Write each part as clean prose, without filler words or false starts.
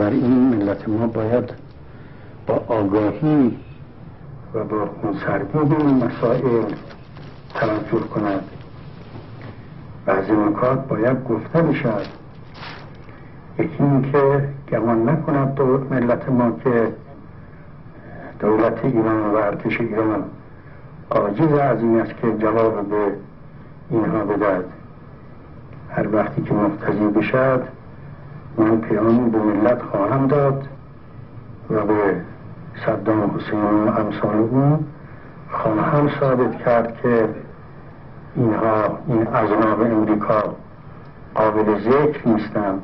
بنابراین ملت ما باید با آگاهی و با خونسردی به این مسائل توجه کند. بعضی نکات باید گفته بشد. یکی این که گمان نکند ملت ما که دولت ایران و ارتش ایران عاجز از این است که جواب به اینها بدهد. هر وقتی که مقتضی بشد من پیامی به ملت خواهم داد و به صدام حسین و امثال او خواهم ثابت کرد که اینها این اذناب امریکا قابل ذکر نیستند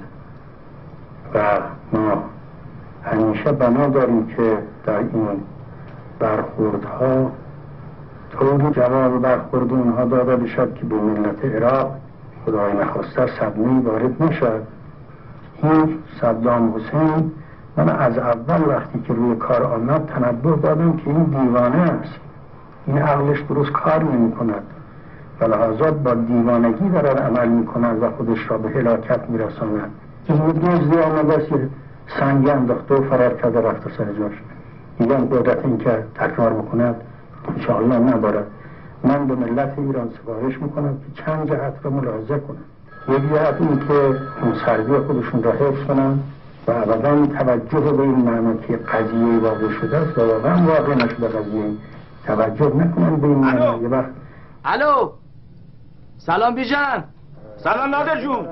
و ما همیشه بنا داریم که در این برخوردها طوری جواب برخورد اونها داده بشد که به ملت عراق خدای نخواسته صدمه‌ای وارد نشد. این صدام حسین، من از اول وقتی که روی کار آمد تنبه دادم که این دیوانه است، این عقلش درست کار نمی کند و لحاظا با دیوانگی دارد عمل می کند و خودش را به هلاکت می رساند. این دزدی آمده است که سنگ انداخته و فرار کرده رفته سر جاش. میگم قدرت این که تکرار بکند انشاءالله ندارد. من به ملت ایران سفارش میکنم که چند جهت را ملاحظه کنند. یک جهت این که خونسردی خودشون را حفظ کنند و ابدا توجه به این معنی که قضیه واقع شده است و واقعا واقع نشده قضیه، توجه نکنند به این معنی. یه وقت الو سلام بیژن. سلام نادر جون،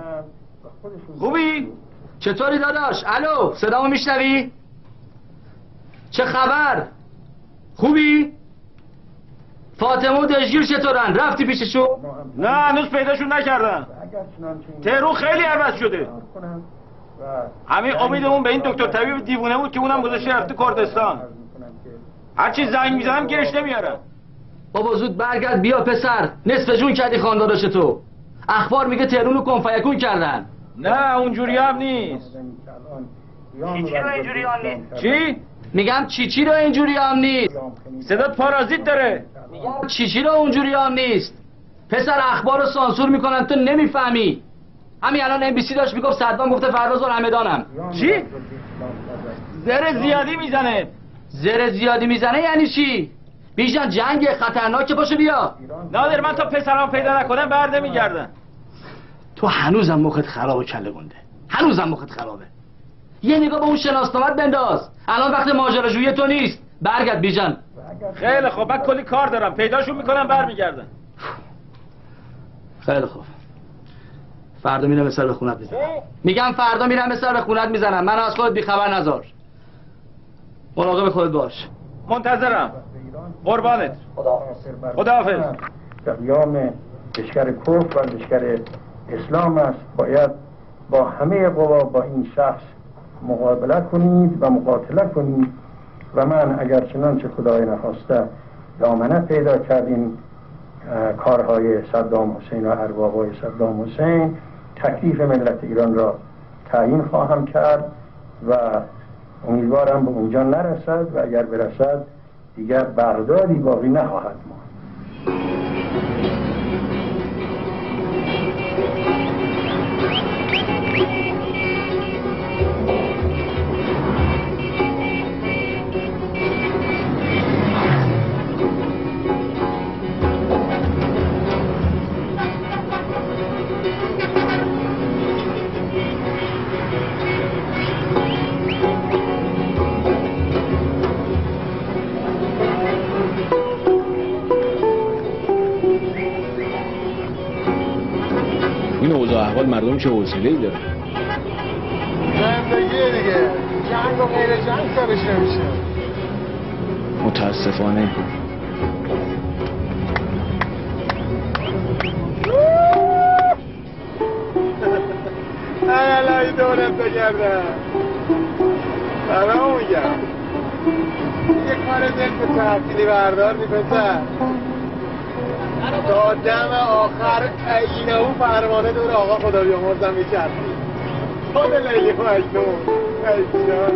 خوبی؟ چطوری داداش؟ الو صدامو میشنوی؟ چه خبر؟ خوبی؟ فاطمه و دژگیر چطورن؟ رفتی پیششون؟ نه هنوز پیداشون نکردن. تهرون خیلی عوض شده. همین امیدمون به این دکتر طبیب دیوونه بود که اونم گذاشته رفته کردستان. هرچی زنگ میزنم گیرش نمیارن. بابا زود برگرد بیا پسر، نصف جون کردی خانداداش تو. اخبار میگه تهرون رو کنفیکون کردن. نه اونجوری هم نیست. چی رو اینجوری هم نیست؟ چی؟ میگم چی رو اینجوری هم نیست. صدات پارازیت داره. میگم چی رو اونجوری هم نیست. پسر اخبار رو سانسور میکنن تو نمیفهمی. همین الان ام بی سی داشت میگفت صدام گفته فرداز الحمدانم. چی؟ زر زیادی میزنه. زر زیادی میزنه یعنی چی؟ بیژن جنگ خطرناکه، باشه بیا. نادر من تا پسرام پیدا نکنم برده میگردن. تو هنوزم مخت خرابه کله گنده، هنوزم مخت خرابه. یه نگاه به اون شناسنامت بنداز. الان وقت ماجراجویی تو نیست. برگرد بیژن. خیلی خوب، من کلی کار دارم، پیداشون میکنم برمیگردن. خیلی خوب، فردا میرم سر به خونت میزنم. میگم فردا میرم سر به خونت میزنم. من از خودت بیخبر نذار. مراقب خودت باش. منتظرم. قربانت. خداحافظ. قیام لشکر کفر و لشکر اسلام است. باید با همه قوا با این شخص مقابله کنید و مقاتله کنید و من اگر چنانچه خدای نخواسته دامنه پیدا کردیم کارهای صدام حسین و اربابای صدام حسین، تکلیف ملت ایران را تعیین خواهم کرد و امیدوارم به اونجا نرسد و اگر برسد دیگر بغدادی باقی نخواهد ماند. احوال مردم چه حوصله‌ای داره؟ زندگیه دیگه، جنگ و غیر جنگ کارش نمیشه. متاسفانه الهی دولت بگردم سلام میگم یه کار دل به تحصیلی بردار می پسر تا دم آخر اینه اون فرمانه دور آقا خدا بیامرزم میچرخی خود لیلی و اکنون ایجان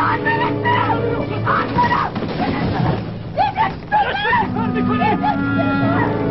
جان برسه. چیکار کنم؟ چیکار میکنی؟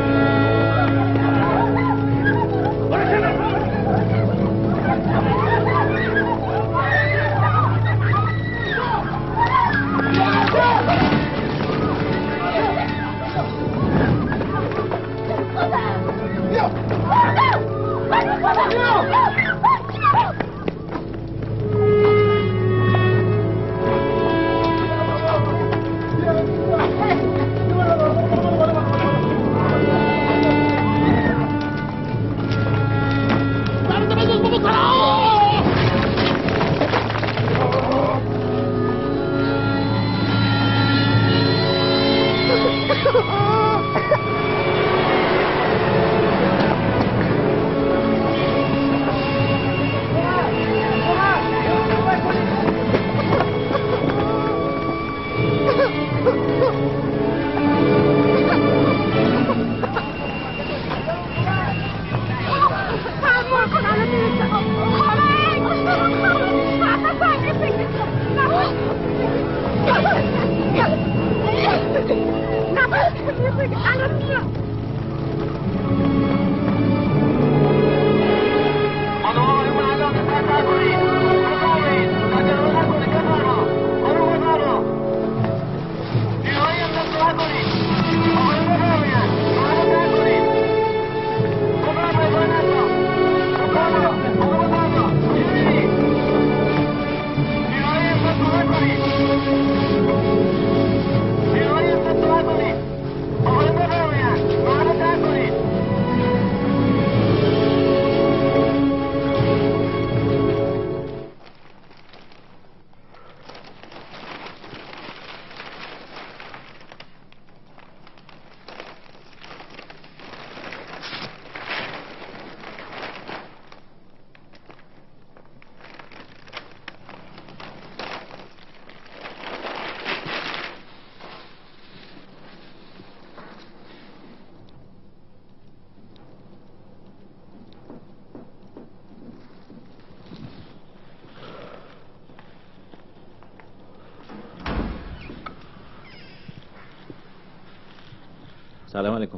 سلام علیکم.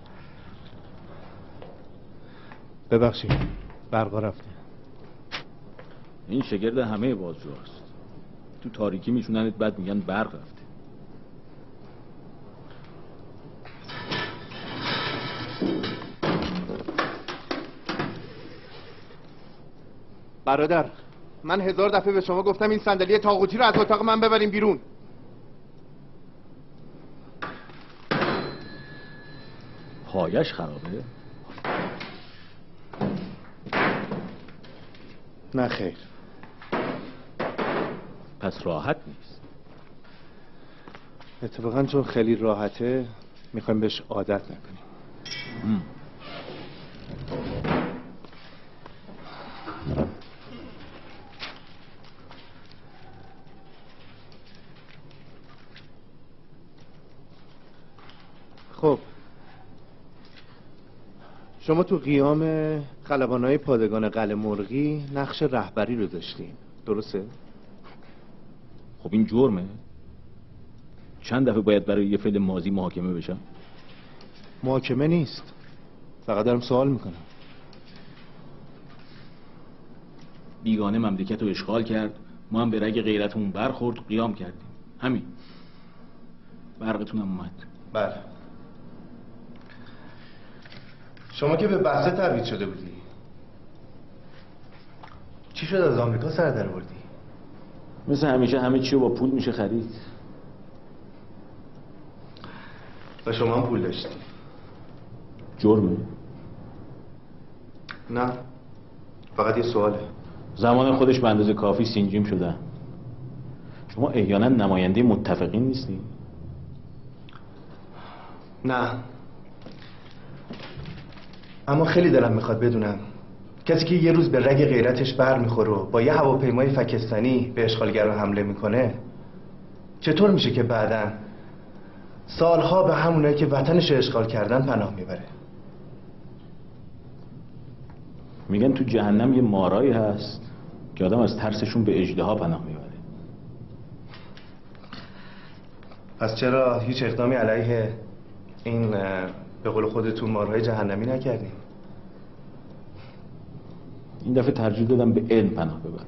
ببخشید برقا رفته. این شگرد همه بازجوهاست. تو تاریکی میشوننت بعد میگن برق رفته. برادر من 1000 دفعه به شما گفتم این صندلی طاغوتی رو از اتاق من ببریم بیرون. پایش خرابه؟ نه خیر. پس راحت نیست. اتفاقا چون خیلی راحته میخوایم بهش عادت نکنیم. خب شما تو قیام خلبانای پادگان قلعه مرغی نقش رهبری رو داشتین، درسته؟ خب این جرمه؟ چند دفعه باید برای یه فعل ماضی محاکمه بشم؟ محاکمه نیست، فقط دارم سوال میکنم. بیگانه مملکت رو اشغال کرد، ما هم به رگ غیرتمون برخورد، قیام کردیم. همین. برقتون هم اومد. بله. شما که به بحثه ترویج شده بودی، چی شد از آمریکا سر در آوردی؟ مثل همیشه همه چی رو با پول میشه خرید. و شما هم پول داشتی. جرمه؟ نه، فقط یه سواله. زمان خودش به اندازه کافی سینجیم شده. شما احیانا نماینده متفقین نیستی؟ نه، اما خیلی دلم میخواد بدونم کسی که یه روز به رگ غیرتش بر میخوره و با یه هواپیمای فکستانی به اشغالگرا حمله میکنه چطور میشه که بعداً سالها به همونایی که وطنش اشغال کردن پناه میبره؟ میگن تو جهنم یه مارایی هست که آدم از ترسشون به اژدها پناه میبره. پس چرا هیچ اقدامی علیه این به قول خودتون مارهای جهنمی نکردیم؟ این دفعه ترجیح دادم به علم پناه ببرم.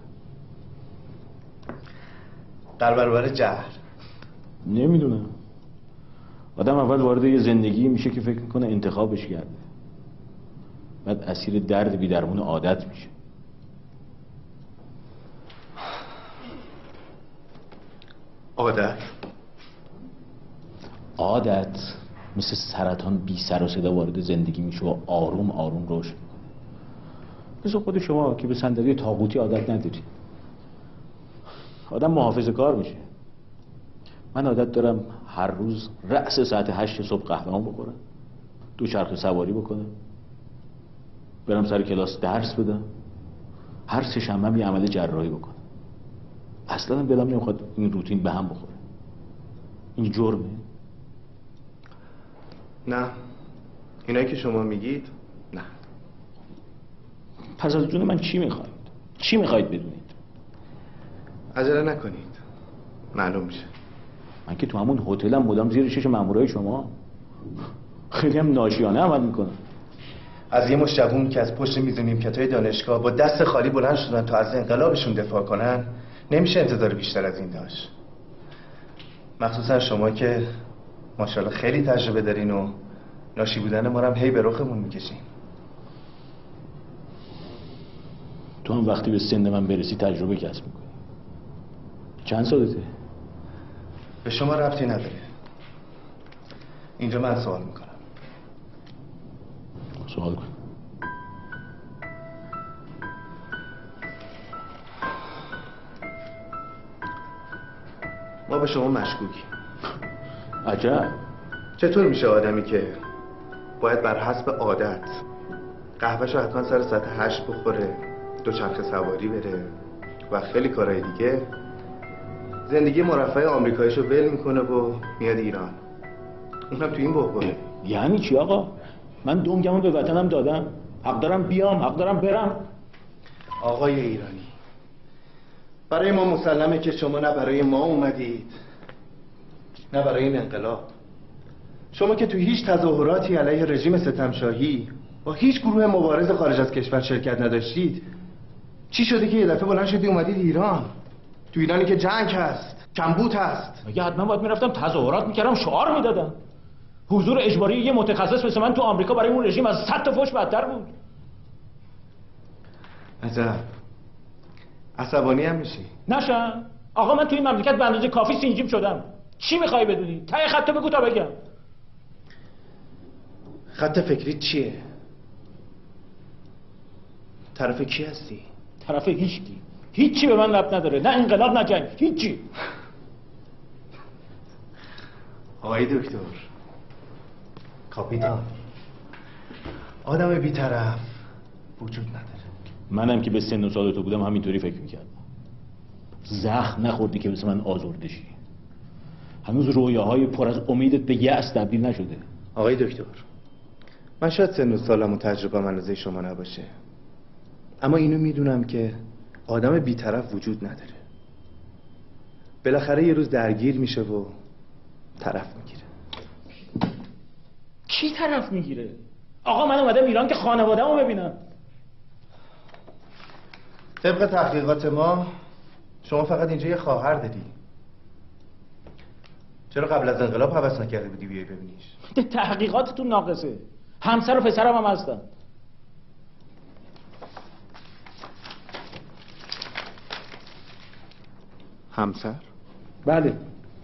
در برابر جهل؟ نمیدونم. آدم اول وارد یه زندگی میشه که فکر میکنه انتخابش کرده، بعد اسیر درد بی درمون عادت میشه. عادت مثل سرطان بی سر و صدا وارد زندگی میشه و آروم آروم رشد میکنه. مثل خود شما که به صندلی طاغوتی عادت نداری، آدم محافظه کار میشه. من عادت دارم هر روز رأس ساعت 8 صبح قهوه‌ام بخورم، دوچرخه سواری بکنم، برم سر کلاس درس بدم، هر سه شنبه یه عمل جراحی بکنم. اصلا دلم نمیخواد این روتین به هم بخوره. این جرمه؟ نه، اینایی که شما میگید نه. پس از جون من چی میخواید؟ چی میخواید بدونید؟ عجله نکنید، معلوم میشه. من که تو همون هتلم مدام زیر چش مامورای شما. خیلی هم ناشیانه عمل میکنم. از یه مشت جوون که از پشت میز نیمکت‌های دانشگاه با دست خالی بلند شدن تا از انقلابشون دفاع کنن نمیشه انتظار بیشتر از این داشت. مخصوصا شما که ماشاءالله خیلی تجربه دارین و ناشی بودن ما هم هی به رخمون میکشین. تو هم وقتی به سن من برسی تجربه کسب میکنی. چند سالته؟ به شما ربطی نداره. اینجا من سوال میکنم. سوال کن. ما به شما مشکوکیم. عجب. چطور میشه آدمی که باید بر حسب عادت قهوه‌شو حتما سر ساعت 8 بخوره، دوچرخه سواری بره و خیلی کارهای دیگه، زندگی مرفه آمریکاییشو ول میکنه و میاد ایران، اونم تو این بحبوحه؟ یعنی چی آقا؟ من دنگمو به وطنم دادم، حق دارم بیام، حق دارم برم. آقای ایرانی، برای ما مسلمه که شما نه برای ما اومدید نه برای این انقلاب. شما که تو هیچ تظاهراتی علیه رژیم ستمشاهی با هیچ گروه مبارز خارج از کشور شرکت نداشتید، چی شده که یه دفعه بلند شدی اومدید ایران؟ تو ایرانی که جنگ هست، کمبود هست. مگه حتما باید میرفتم تظاهرات میکردم، شعار میدادم؟ حضور اجباری یه متخصص مثل من تو آمریکا برای اون رژیم از 100 تا فوش بدتر بود. عجب. عصبانی هم میشی؟ نشم آقا، من تو این مملکت به اندازه کافی سینجیم شدم. چی میخوای بدونی؟ ته خط بگو تا بگم. خط فکری چیه؟ طرف کی هستی؟ طرف هیچکی. هیچی به من لب نداره، نه انقلاب نه جنگ، هیچی. آقای دکتر، کاپیتان، آدم بی‌طرف وجود نداره. منم که به سن و سال تو بودم همینطوری فکر میکردم. زخم نخوردی که مثل من آزرده شی. هنوز رویاهای پر از امیدت به یأس تبدیل نشده. آقای دکتر، من شاید سن و سالم و تجربه اندازه شما نباشه، اما اینو میدونم که آدم بی‌طرف وجود نداره. بالاخره یه روز درگیر میشه و طرف میگیره. کی طرف میگیره؟ آقا من اومدم ایران که خانواده‌مو ببینم. طبق تحقیقات ما شما فقط اینجا یه خواهر داری. چرا قبل از انقلاب هوس نکرده بودی بیای ببینیش؟ تحقیقاتتون ناقصه. همسر و پسرم هم هستن. همسر؟ بله.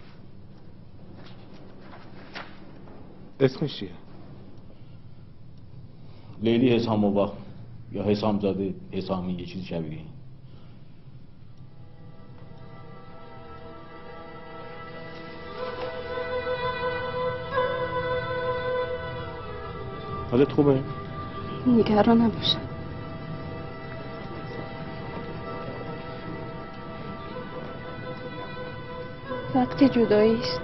اسمش چیه؟ لیلی حسامووا یا حسامزاده حسامی، یه چیزی شبیه این. حالت خوبه؟ نگران نباش. وقتی جدایی است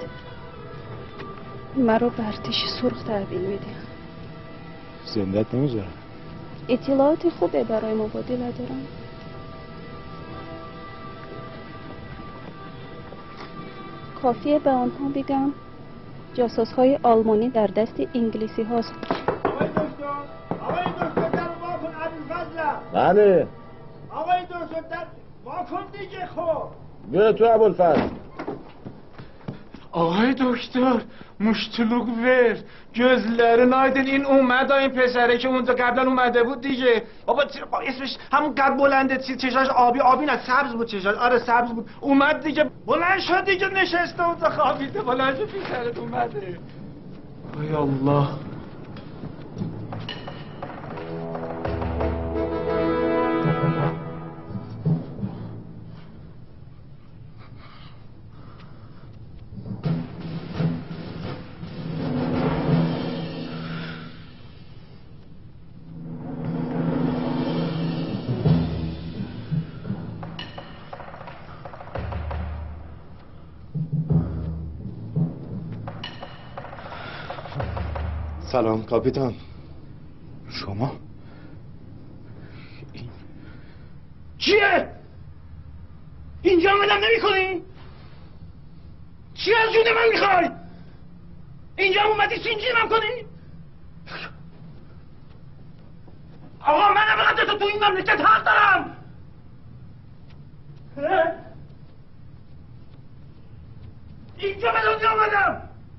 مرا به ارتش سرخ تحویل میده. زندت نمیذاره. اطلاعات خوبه برای مبادله دارم. کافیه به آنها بگم جاسوس های آلمانی در دست انگلیسی هاست. آقای دکتر در ما کن ابوالفضل. بله آقای دکتر در ما کن دیگه. خب بیا تو ابوالفضل. آقای دکتر مشتلق ور gözlerin aydın این اومد. این پسره که اونجا قبلا اومده بود دیگه. بابا اسمش همون قد بلنده، چشاش آبی نه سبز بود چشاش. آره سبز بود. اومد دیگه، بلند شد دیگه، نشسته اونجا خوابیده. بلند شد پسرت اومده. ای الله. سلام کاپیتان. شما چیه؟ اینجا آمدم نمی کنی؟ چی از جون من میخوای؟ اینجا اومدی سینجیمم کنی؟ آقا من اولاد تو این مملکت حق دارم. اینجا به دنیا آمدم.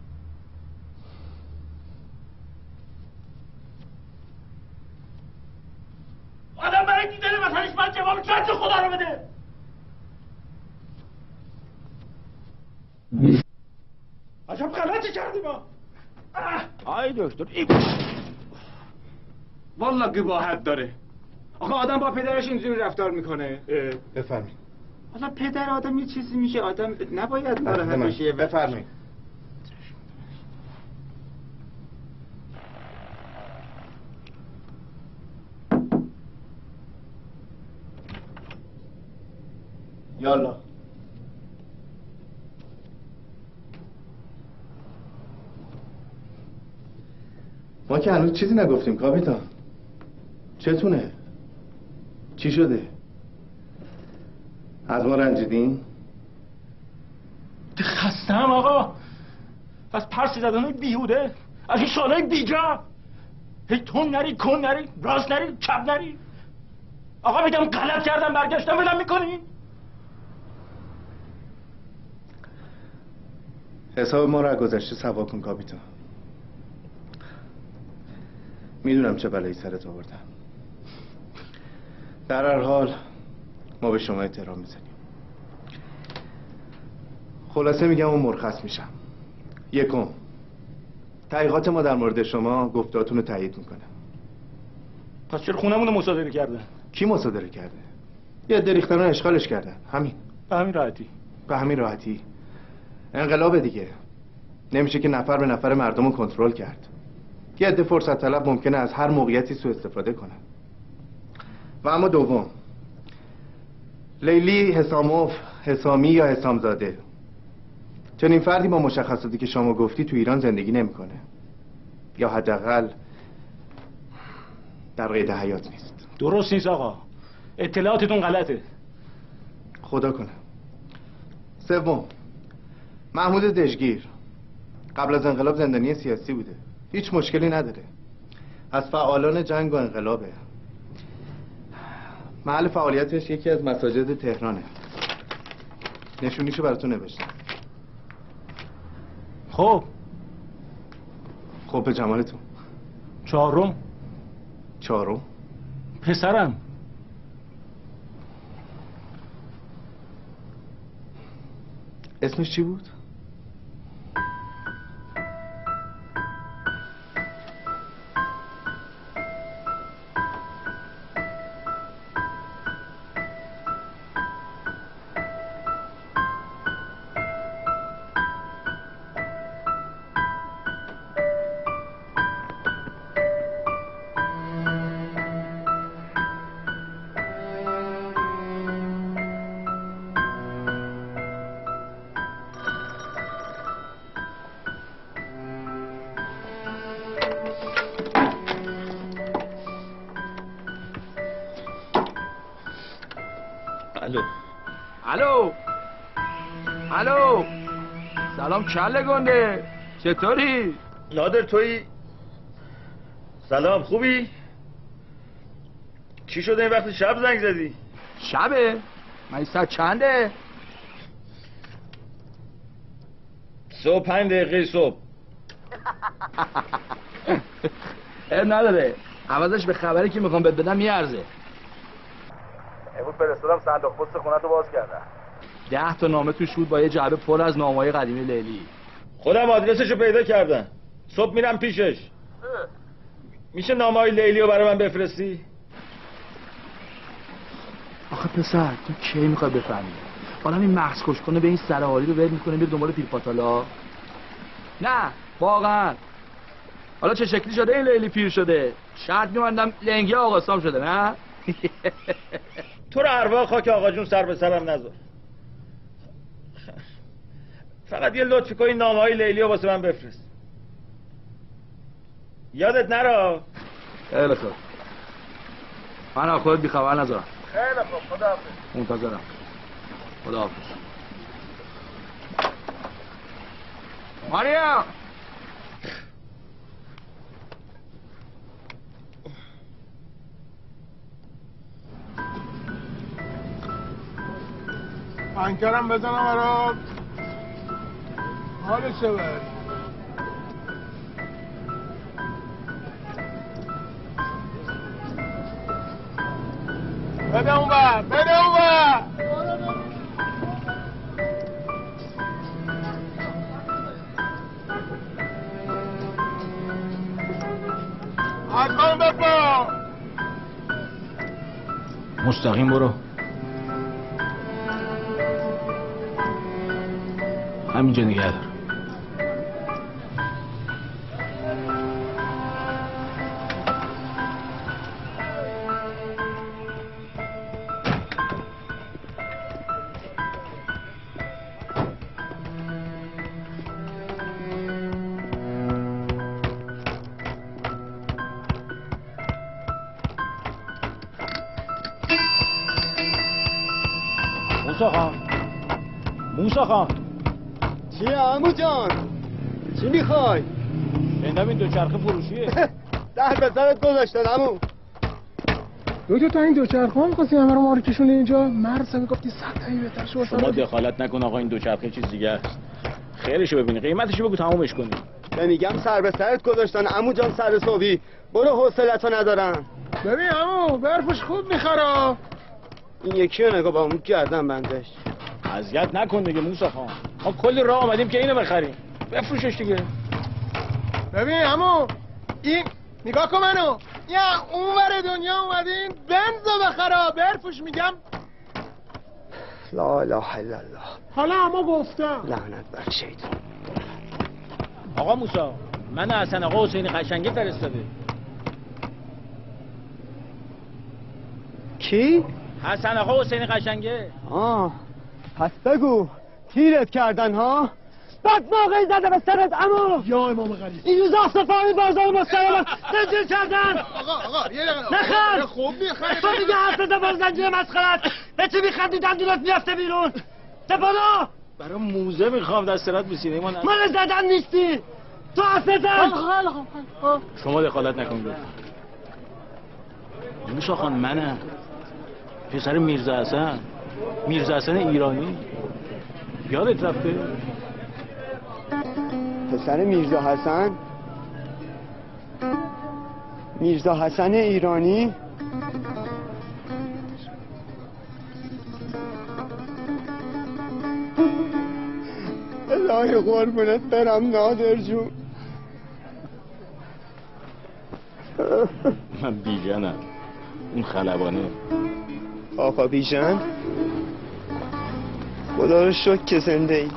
آدم برای دیدن وطنش باید جواب چند خدا رو بده. عجب غلطی کردیم ما. آی دکتر والله قباحت داره. آقا آدم با پدرش اینجوری رفتار میکنه. بفرمایید. حالا پدر آدم یه چیزی میشه، آدم نباید ناراحت بشه. بفرمایید. یالا. ما که هنوز چیزی نگفتیم کاپیتان. چتونه؟ چی شده؟ از ما رنجیدین؟ خستم آقا از پرسی زدنهای بیهوده، از این سوالهای بیجا. هی تون نری کن نری راست نری چپ نری. آقا بگم غلط کردم برگشتم ولم میکنی؟ حساب ما رو از گذشته سوا کن کاپیتان. میدونم چه بلایی سرت آوردم. در هر حال ما به شما احترام میزنیم. خلاصه میگم و مرخص میشم. یکم، تحقیقات ما در مورد شما گفتهاتون رو تایید میکنه. پس چرا خونمون رو مصادره کردن؟ کی مصادره کرده؟ یه عده ریختن اشغالش کردن. همین. به همین راحتی. به همین راحتی. انقلاب دیگه. نمیشه که نفر به نفر مردم رو کنترل کرد. یه عده فرصت طلب ممکنه از هر موقعیتی سوء استفاده کنن. و اما دوم، لیلی حساموف، حسامی یا حسامزاده، چنین فردی با مشخصاتی که شما گفتی تو ایران زندگی نمیکنه، یا حداقل در قید حیات نیست. درست نیست آقا، اطلاعاتتون غلطه. خدا کنه. سوم، محمود دژگیر قبل از انقلاب زندانی سیاسی بوده، هیچ مشکلی نداره، از فعالان جنگ و انقلابه. محل فعالیتش یکی از مساجد تهرانه. نشونیشو براتون نوشتم. خب به جمالتون. چهارم پسرم. اسمش چی بود؟ الو سلام کله گنده، چطوری؟ نادر تویی؟ سلام، خوبی؟ چی شده این وقت شب زنگ زدی؟ شبه؟ من این ساعت چنده؟ صبح 5 دقیقه صبح. نداره، عوضش به خبری که میخوام بهت بدم میارزه. امروز فرستادم صندوق پست خونه‌تو باز کردم. 10 تا نامه توش بود با یه جعبه پر از نامه‌های قدیمی لیلی. خودم آدرسشو پیدا کردم. صبح میرم پیشش. میشه نامه‌های لیلی رو برای من بفرستی؟ آخه پسر تو کی میخوای بفهمی؟ حالا این مغز کش کنه به این سرحالی رو ول میکنه میره دنبال پیرپاتالا؟ نه واقعا. حالا چه شکلی شده این لیلی پیر شده؟ شرط می‌بندم لنگی آقا سام شده نه؟ تو رو ارواح خاک آقا جون سر به سرم نذار. فقط یه لطفی کن این نامه‌های لیلی رو واسه من بفرست. یادت نره. خیلی خوب. من از خودت بی‌خبر نذارم. خیلی خوب، خداحافظ. منتظرم. خداحافظ. ماریا پنکرم بزنم برات حالشه بر بده اون بر بده اون بر حتما بپا مستقیم برو. همینجا نگه دار. موسا خان چیه عمو جان؟ چی میخوای؟ شنیدم این دوچرخه فروشیه. در به سرت گذاشتن عمو. دو تا این دوچرخه هم می‌خواستی همه رو ما رو کشونی اینجا؟ مرسا میگفتی 100 تایی بهتر شو. شما دخالت نکن آقا، این دوچرخه چیز دیگه است. خیرشو ببینی، قیمتشو بگو تمومش کنی. میگم سر به سرت گذاشتن عمو جان سر صبحی. برو حوصله‌تو ندارم. ببین عمو برفش خوب میخره. این یکی رو نگاه با اون گردن بندش. اذیت نکن دیگه موسی خان، ما کلی راه آمدیم که اینو بخریم، بفروشش دیگه. ببین عمو این نگاه کن منو، یا اونور دنیا اومدین بنزو بخرا برفوش میگم. لا اله الا الله. حالا اما گفتم لعنت بر شیطان. آقا موسی، من حسن آقا حسینی قشنگه فرستاده. کی؟ حسن آقا حسینی قشنگه. پس بگو تیرت کردن ها؟ بد موقعی زده به سرت عمو. یا امام غریب این روزا صفای بازار مسلمان زنجیر کردن. آقا یه دقیقه نخند. خوب میخند. تو دیگه حرف زده باز زنجیر مسخرت. به چی میخندی دندونت میافته بیرون؟ تپالا برای موزه میخوام دسترات بسینه ما من زدن نیستی. تو حرف بزن. شما دخالت نکنید. موسی خان منم پسر میرزا حسن ایرانی. یادت رفته؟ پسر میرزا حسن ایرانی. الهی قربونت برم نادر جون. من بیژنم، اون خلبانه. آقا بیژن خدا رو شکر که زنده ای.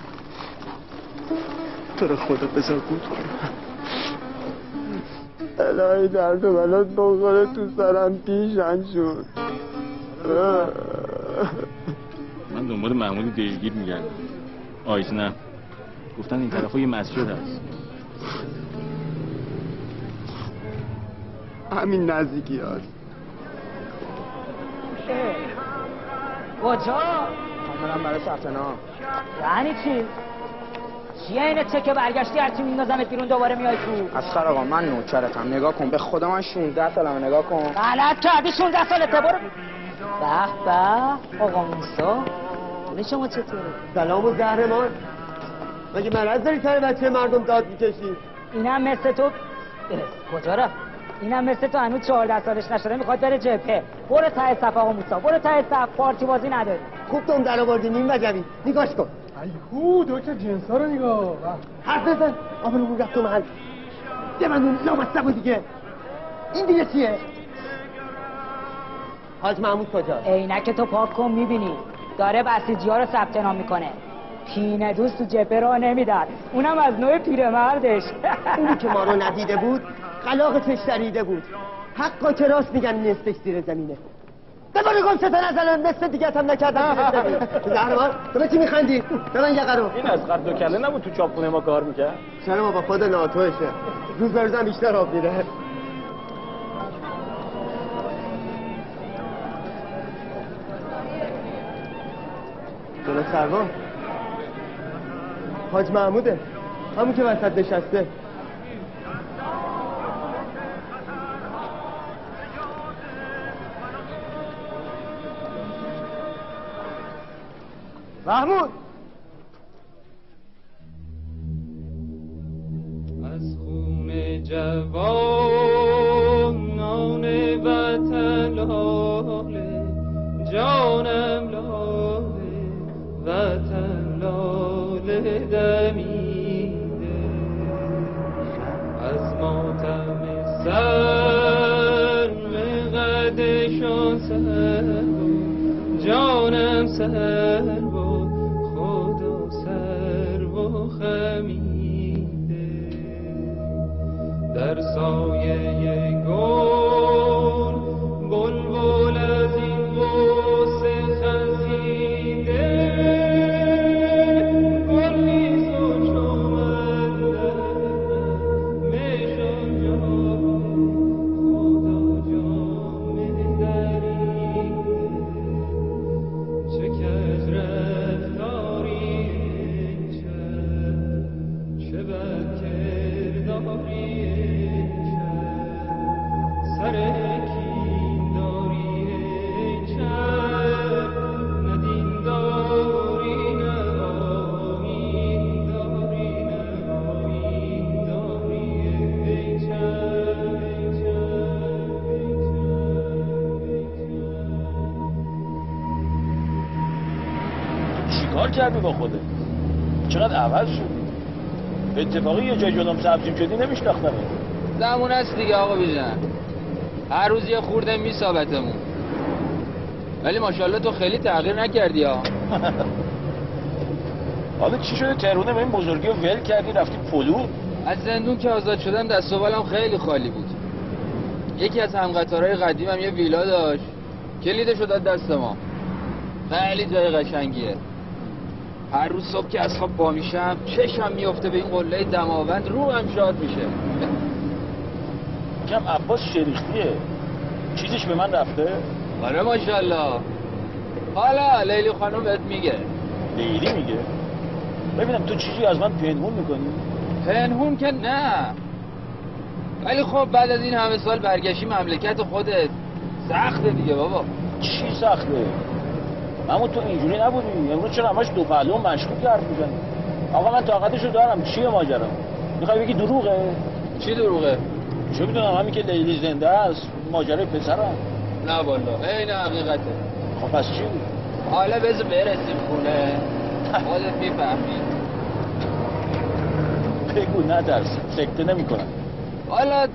تو رو خدا بذار بود کنم. الهی درد و بلات بخوره تو سرم بیژن شد. من دنبال محمود دژگیر میگردم. آیز نه گفتن این طرفا یه مسجد هست. همین نزدیکی هست. کجا؟ من برای ثبت نام. یعنی چی؟ چیه اینه چه برگشتی هرچی میندازمت بیرون دوباره میای تو؟ اسخر آقا من نوکرتم، نگاه کن به خدا من 16 سالمه، نگاه کن. غلط کردی 16 سالته، برو. به به آقا موسی، حال شما چطوره؟ سلام و زهرمان. مگه مرض داری سر بچه مردم داد میکشی؟ اینم مثل تو کجا رفت؟ اینم مثل تو هنوز 14 سالش نشده میخواد بره جبهه. برو ته صف آقا موسی، برو ته صف، پارتی بازی نداری. خوب دم در آوردی نیم وجبی، نگاش کن. ایهو دکتر جنسا رو نگاه. حرف بزن. آبرومون رفت تو محل. ده من اون لامصب دیگه. این دیگه چیه؟ حاج محمود کجا؟ عینک تو پاک کن میبینی داره بسیجی‌ها رو ثبت نام میکنه. پینه دوست تو جبهه راه نمیدن، اونم از نوع پیرمردش. اونی که ما رو ندیده بود قلاقتش دریده بود. حقا که راست میگن نصفش زیر زمینه. بباره گم ستا نزنن نصف دیگه هم نکردن زیر زمین. زهرمان تو به چی میخندی؟ به من یقه رو. این از قد و کله نبود تو چاپخونه ما کار میکرد؟ چرا بابا خود ناتوشه، روز برزن بیشتر آب میره. جناب سروان حاج محموده، همون که وسط نشسته. محمود از خون جوانان وطن لاله، جانم لاله وطن لاله دمیده، از ماتم سرم قدشان سر جانم سر با خدا سر با خمیده، در سایه گل بلبل از این غصه خزیده، گل نیز و چومن میشان جان خدا جام دریده، چه کج رفتاری چه بد کرداری سر کین داری نه دین داری نه آیین داری نه آیین داری چیکار کردی با خودت؟ چقدر عوض شدی؟ اتفاقی یه جای جلوم سبزیم شدی نمیشناختمت. زمون است دیگه آقا بیژن، هر روز یه خورده میسابتمون، ولی ماشاءالله تو خیلی تغییر نکردی ها. حالا چی شده تهرونه به این بزرگی رو ول کردی رفتی پلو؟ از زندون که آزاد شدم دست و بالم خیلی خالی بود. یکی از همقطارهای قدیمم یه ویلا داشت، کلیدشو داد دست ما. خیلی جای قشنگیه. هر روز صبح که از خواب پا میشم چشم میفته به این قله دماوند، روحم شاد میشه. کم عباس شریختیه، چیزیش به من رفته؟ آره ماشاءالله. حالا لیلی خانم بهت میگه. لیلی میگه؟ ببینم تو چیزی از من پنهون میکنی؟ پنهون که نه، ولی خب بعد از این همه سال برگشتی مملکت خودت، سخته دیگه بابا. چی سخته؟ اما تو اینجوری نبودی، امروز چرا همش دو پهلو مشکوک حرف میزنی؟ آقا من طاقتشو دارم، چیه ماجرا؟ میخوای بگی دروغه؟ چی دروغه؟ چه میدونم، همین که لیلی زنده است، ماجرای پسرم. نه والا عین حقیقته. خب پس چی بود؟ حالا بذار برسیم خونه خودت میفهمی. بگو نترس، سکته نمیکنم. حالا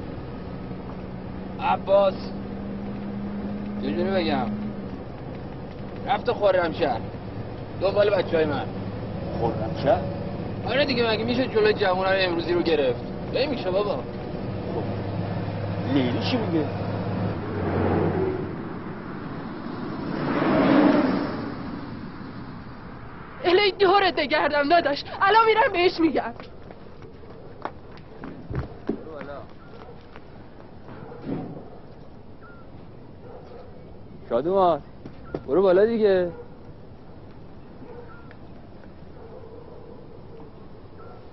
عباس یه جوری بگم رفت خرمشهر دنبال بچهای من. خرمشهر؟ آره دیگه، مگه میشه جلوی جوانای امروزی رو گرفت؟ نمیشه بابا. لیلی چی میگه؟ الی دورت گردم داداش، الان میرم بهش میگم. شادومان برو بالا دیگه.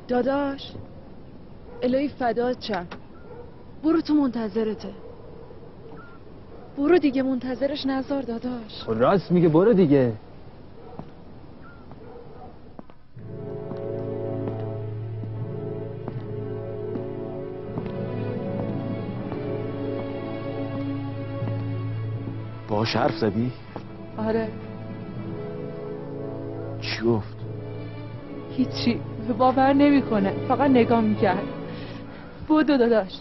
داداش الهی فدات چم، برو تو منتظرته، برو دیگه منتظرش نذار داداش. راست میگه، برو دیگه. باهاش حرف زدی؟ آره. چی گفت؟ هیچی، باور نمیکنه، فقط نگاه میکرد. بودو داداش.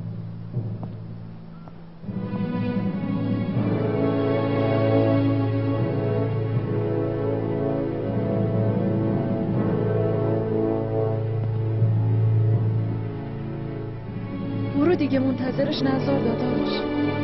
برو دیگه منتظرش نذار داداش.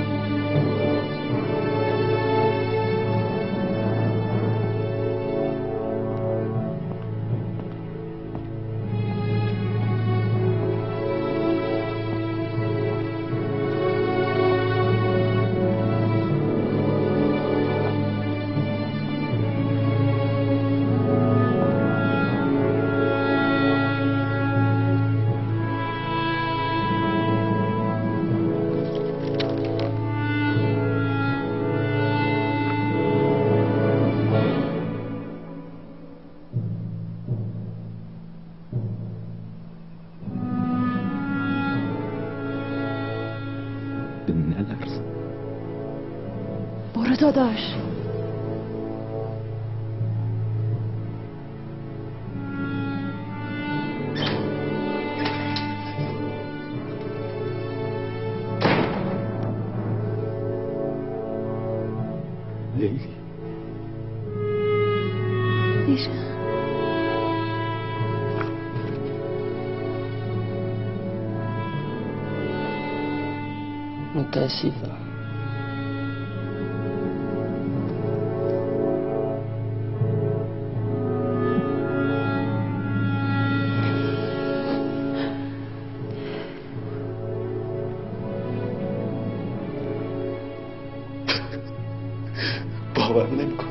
برو داداش. لیلی دیشب متاسفم. باور نمیکنم.